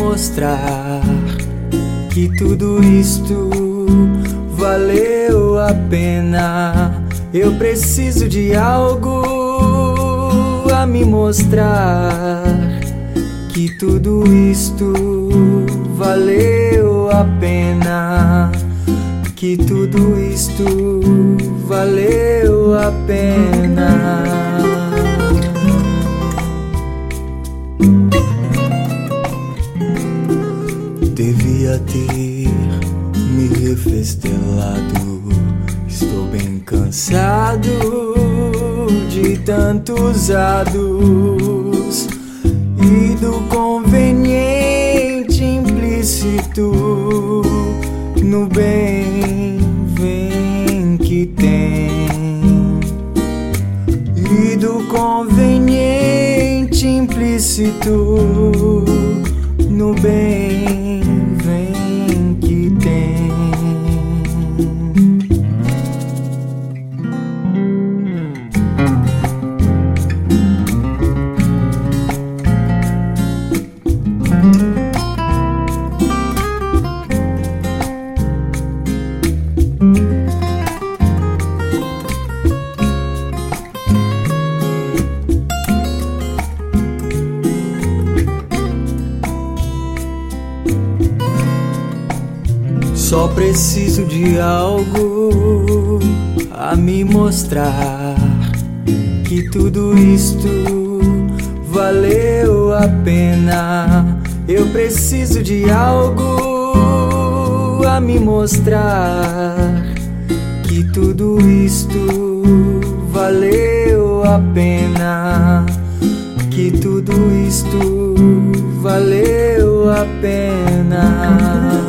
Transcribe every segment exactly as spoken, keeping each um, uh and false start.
mostrar que tudo isto valeu a pena. Eu preciso de algo a me mostrar que tudo isto valeu a pena, que tudo isto valeu a pena. Devia ter me refestelado, estou bem cansado de tantos ados e do conveniente implícito no bem vem que tem, e do conveniente implícito no bem vem que tem. Só preciso de algo a me mostrar que tudo isto valeu a pena. Eu preciso de algo a me mostrar que tudo isto valeu a pena, que tudo isto valeu a pena.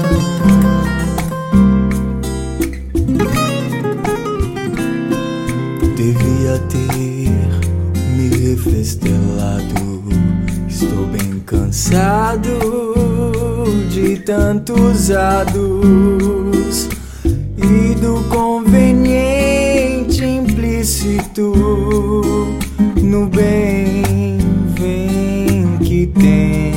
Devia ter me refestelado, estou bem cansado de tantos ados e do conveniente implícito no bem vem que tem,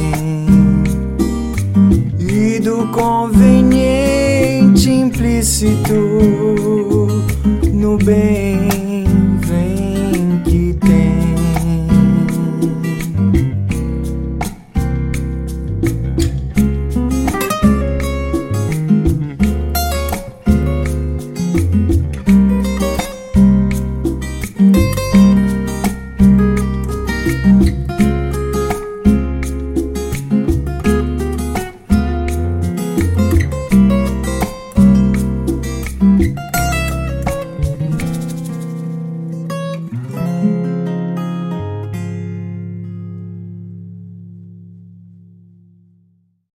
e do conveniente implícito no bem